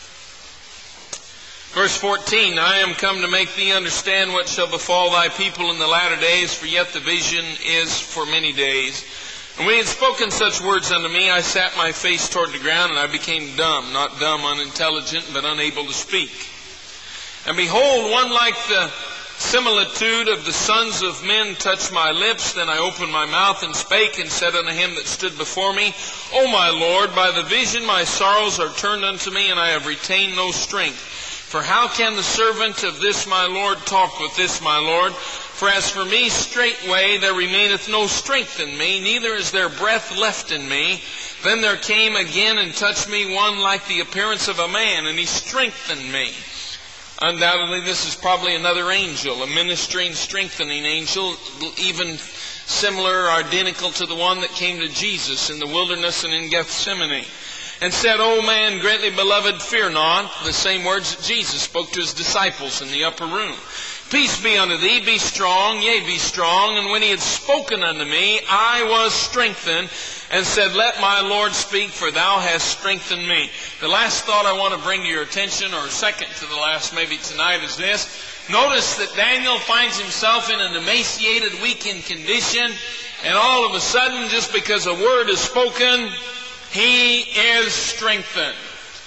Verse 14, I am come to make thee understand what shall befall thy people in the latter days, for yet the vision is for many days. And when he had spoken such words unto me, I sat my face toward the ground, and I became dumb, not dumb, unintelligent, but unable to speak. And behold, one like the similitude of the sons of men touched my lips. Then I opened my mouth and spake, and said unto him that stood before me, O my Lord, by the vision my sorrows are turned unto me, and I have retained no strength. For how can the servant of this my Lord talk with this my Lord? For as for me, straightway there remaineth no strength in me, neither is there breath left in me. Then there came again and touched me one like the appearance of a man, and he strengthened me. Undoubtedly, this is probably another angel, a ministering, strengthening angel, even similar or identical to the one that came to Jesus in the wilderness and in Gethsemane. And said, O man, greatly beloved, fear not. The same words that Jesus spoke to his disciples in the upper room. Peace be unto thee, be strong, yea, be strong. And when he had spoken unto me, I was strengthened, and said, Let my Lord speak, for thou hast strengthened me. The last thought I want to bring to your attention, or second to the last maybe tonight, is this. Notice that Daniel finds himself in an emaciated, weakened condition, and all of a sudden, just because a word is spoken, he is strengthened.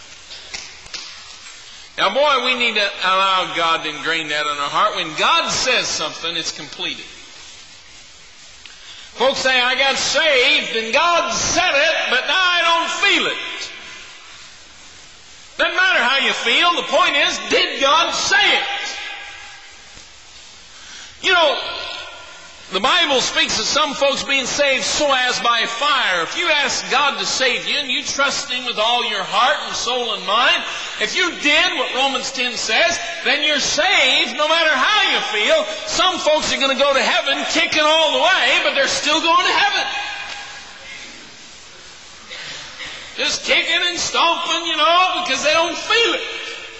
Now, boy, we need to allow God to ingrain that in our heart. When God says something, it's completed. Folks say, I got saved and God said it, but now I don't feel it. Doesn't matter how you feel. The point is, did God say it? You know, the Bible speaks of some folks being saved so as by fire. If you ask God to save you and you trust Him with all your heart and soul and mind, if you did what Romans 10 says, then you're saved no matter how you feel. Some folks are going to go to heaven kicking all the way, but they're still going to heaven. Just kicking and stomping, because they don't feel it.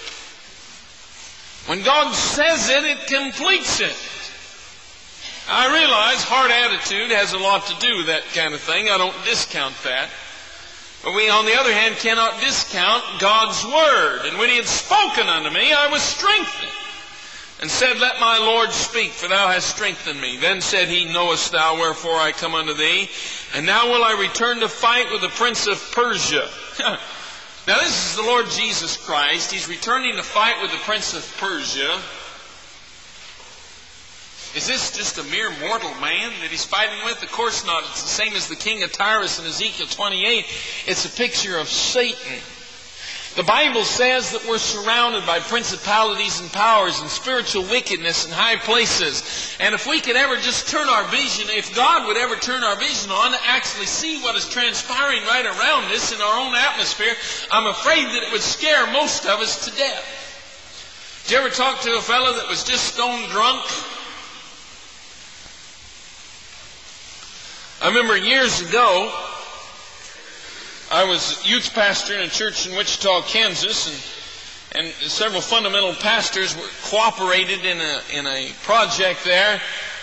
When God says it, it completes it. I realize hard attitude has a lot to do with that kind of thing. I don't discount that. But we, on the other hand, cannot discount God's Word. And when He had spoken unto me, I was strengthened, and said, Let my Lord speak, for thou hast strengthened me. Then said He, Knowest thou wherefore I come unto thee? And now will I return to fight with the prince of Persia. Now this is the Lord Jesus Christ. He's returning to fight with the prince of Persia. Is this just a mere mortal man that he's fighting with? Of course not. It's the same as the king of Tyrus in Ezekiel 28. It's a picture of Satan. The Bible says that we're surrounded by principalities and powers and spiritual wickedness in high places. And if we could ever just turn our vision, if God would ever turn our vision on to actually see what is transpiring right around us in our own atmosphere, I'm afraid that it would scare most of us to death. Did you ever talk to a fellow that was just stone drunk? I remember years ago, I was youth pastor in a church in Wichita, Kansas, and several fundamental pastors were cooperated in a project there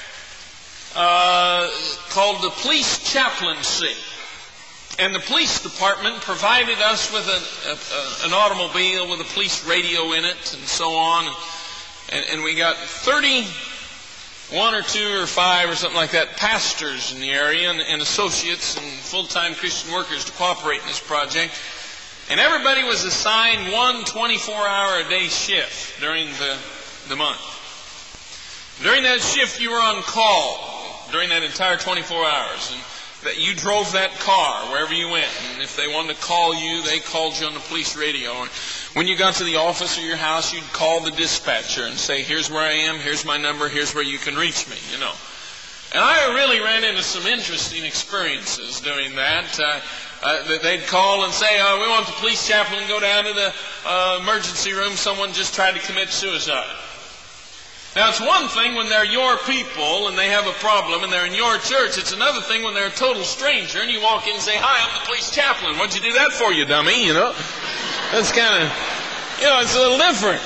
called the police chaplaincy. And the police department provided us with an automobile with a police radio in it and so on. And we got 31 or 2 or 5 or something like that pastors in the area and associates and full-time Christian workers to cooperate in this project. And everybody was assigned one 24-hour-a-day shift during the month. During that shift, you were on call during that entire 24 hours. And that you drove that car wherever you went. And if they wanted to call you, they called you on the police radio. And when you got to the office or your house, you'd call the dispatcher and say, here's where I am, here's my number, here's where you can reach me, And I really ran into some interesting experiences doing that. They'd call and say, we want the police chaplain to go down to the emergency room. Someone just tried to commit suicide. Now, it's one thing when they're your people and they have a problem and they're in your church. It's another thing when they're a total stranger and you walk in and say, hi, I'm the police chaplain. What'd you do that for, you dummy? That's kind of, it's a little different.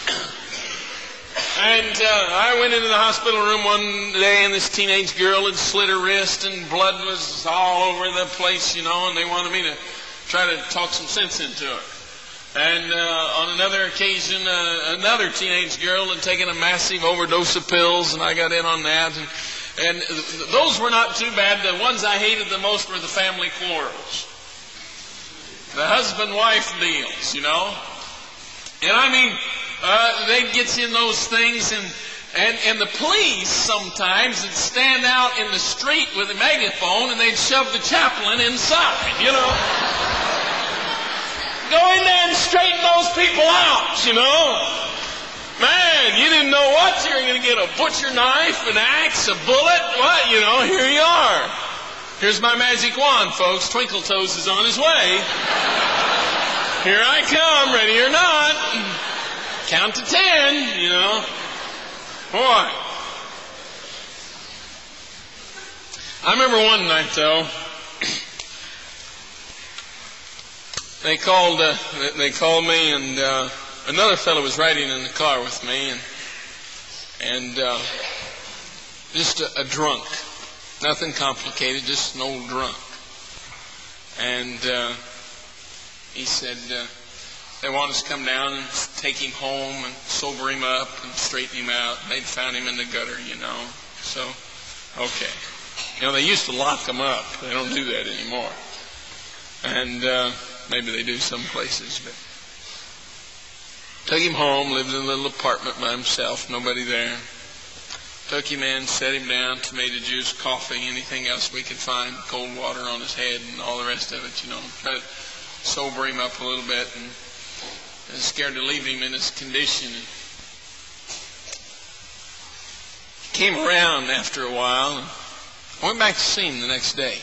And I went into the hospital room one day and this teenage girl had slit her wrist and blood was all over the place, and they wanted me to try to talk some sense into her. And on another occasion, another teenage girl had taken a massive overdose of pills, and I got in on that. And those were not too bad. The ones I hated the most were the family quarrels. The husband-wife deals, And I mean, they'd get you in those things, and the police sometimes would stand out in the street with a megaphone, and they'd shove the chaplain inside, Go in there and straighten those people out, you know. Man, you didn't know what? You were going to get a butcher knife, an axe, a bullet. What? You know, here you are. Here's my magic wand, folks. Twinkle Toes is on his way. Here I come, ready or not. Count to 10, you know. Boy. I remember one night, though, they called me, and another fellow was riding in the car with me, and just a drunk. Nothing complicated, just an old drunk. And he said they want us to come down and take him home and sober him up and straighten him out. They'd found him in the gutter, you know. So, okay. You know, they used to lock them up. They don't do that anymore. And maybe they do some places, but took him home, lived in a little apartment by himself, nobody there. Took him in, set him down, tomato juice, coffee, anything else we could find, cold water on his head and all the rest of it, you know. Try to sober him up a little bit, and I was scared to leave him in his condition. He came around after a while, and I went back to see him the next day.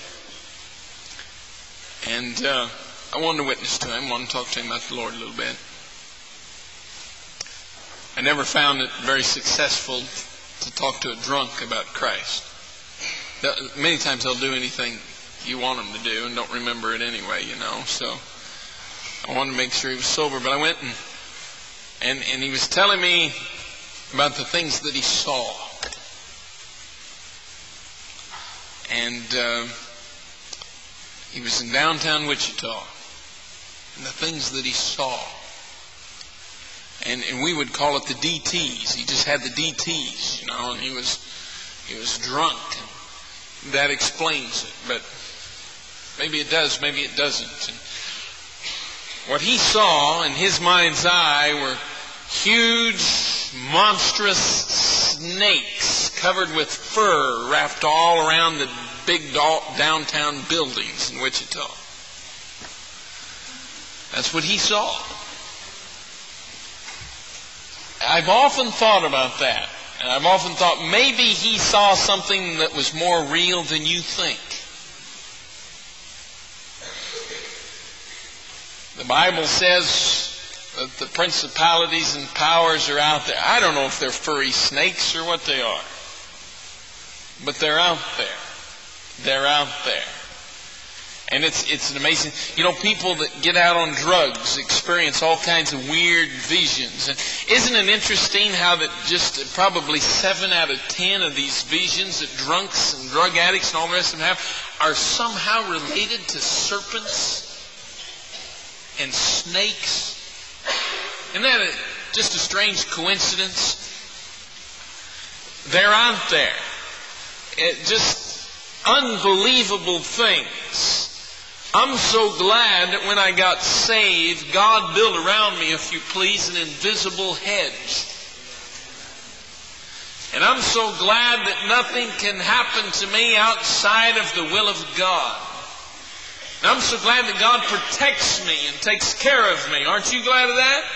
And I wanted to witness to him, wanted to talk to him about the Lord a little bit. I never found it very successful to talk to a drunk about Christ. Many times they'll do anything you want them to do and don't remember it anyway, you know. So I wanted to make sure he was sober. But I went and he was telling me about the things that he saw. And he was in downtown Wichita. And the things that he saw. And we would call it the DTs. He just had the DTs, you know, and he was drunk. And that explains it. But maybe it does, maybe it doesn't. And what he saw in his mind's eye were huge, monstrous snakes covered with fur wrapped all around the big downtown buildings in Wichita. That's what he saw. I've often thought about that. And I've often thought maybe he saw something that was more real than you think. The Bible says that the principalities and powers are out there. I don't know if they're furry snakes or what they are. But they're out there. They're out there. And it's an amazing, you know, people that get out on drugs experience all kinds of weird visions. And isn't it interesting how that just probably 7 out of 10 of these visions that drunks and drug addicts and all the rest of them have are somehow related to serpents and snakes? Isn't that just a strange coincidence? They're out there. Just unbelievable things. I'm so glad that when I got saved, God built around me, if you please, an invisible hedge. And I'm so glad that nothing can happen to me outside of the will of God. And I'm so glad that God protects me and takes care of me. Aren't you glad of that?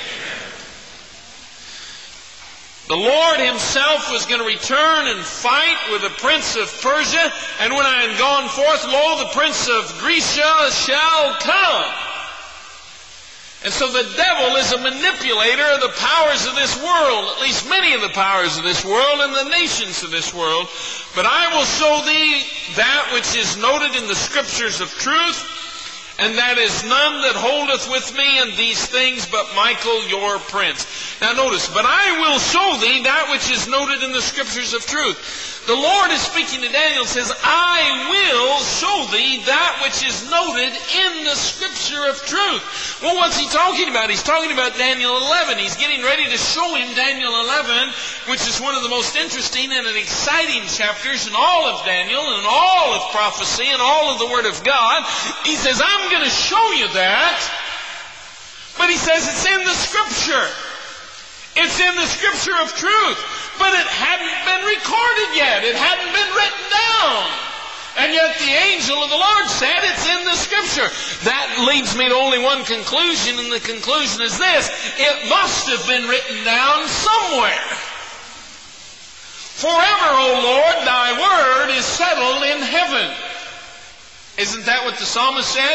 The Lord himself was going to return and fight with the prince of Persia. And when I had gone forth, lo, the prince of Grecia shall come. And so the devil is a manipulator of the powers of this world, at least many of the powers of this world and the nations of this world. But I will show thee that which is noted in the scriptures of truth, and that is none that holdeth with me in these things but Michael your prince. Now notice, but I will show thee that which is noted in the scriptures of truth. The Lord is speaking to Daniel and says, I will show thee that which is noted in the scripture of truth. Well, what's he talking about? He's talking about Daniel 11. He's getting ready to show him Daniel 11, which is one of the most interesting and exciting chapters in all of Daniel and all of prophecy and all of the Word of God. He says, I'm going to show you that. But he says it's in the scripture. It's in the scripture of truth. But it hadn't been recorded yet. It hadn't been written down. And yet the angel of the Lord said it's in the Scripture. That leads me to only one conclusion, and the conclusion is this: it must have been written down somewhere. Forever, O Lord, thy word is settled in heaven. Isn't that what the psalmist said?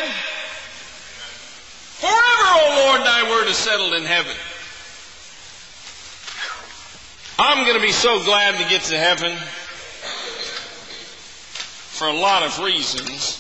Forever, O Lord, thy word is settled in heaven. I'm going to be so glad to get to heaven for a lot of reasons.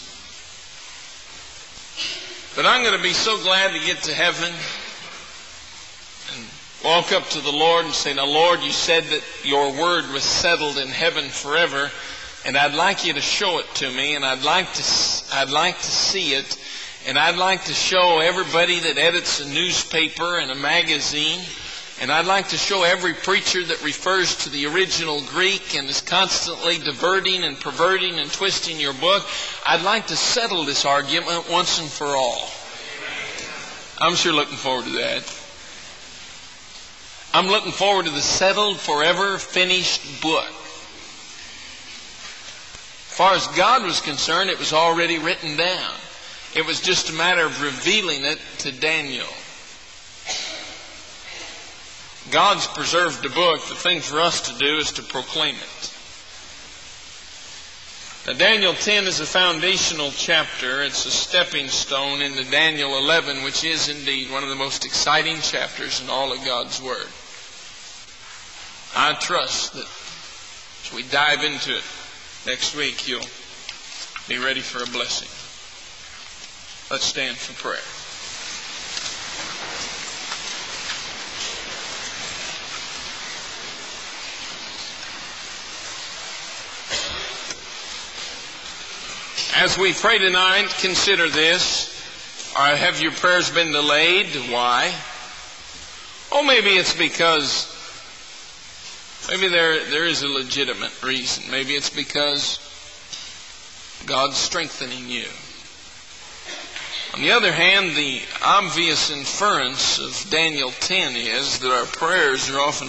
But I'm going to be so glad to get to heaven and walk up to the Lord and say, now, Lord, you said that your word was settled in heaven forever, and I'd like you to show it to me, and I'd like to see it, and I'd like to show everybody that edits a newspaper and a magazine, and I'd like to show every preacher that refers to the original Greek and is constantly diverting and perverting and twisting your book. I'd like to settle this argument once and for all. I'm sure looking forward to that. I'm looking forward to the settled, forever, finished book. As far as God was concerned, it was already written down. It was just a matter of revealing it to Daniel. God's preserved the book. The thing for us to do is to proclaim it. Now, Daniel 10 is a foundational chapter. It's a stepping stone into Daniel 11, which is indeed one of the most exciting chapters in all of God's Word. I trust that as we dive into it next week, you'll be ready for a blessing. Let's stand for prayer. As we pray tonight, consider this. Have your prayers been delayed? Why? Oh, maybe it's because maybe there is a legitimate reason. Maybe it's because God's strengthening you. On the other hand, the obvious inference of Daniel 10 is that our prayers are often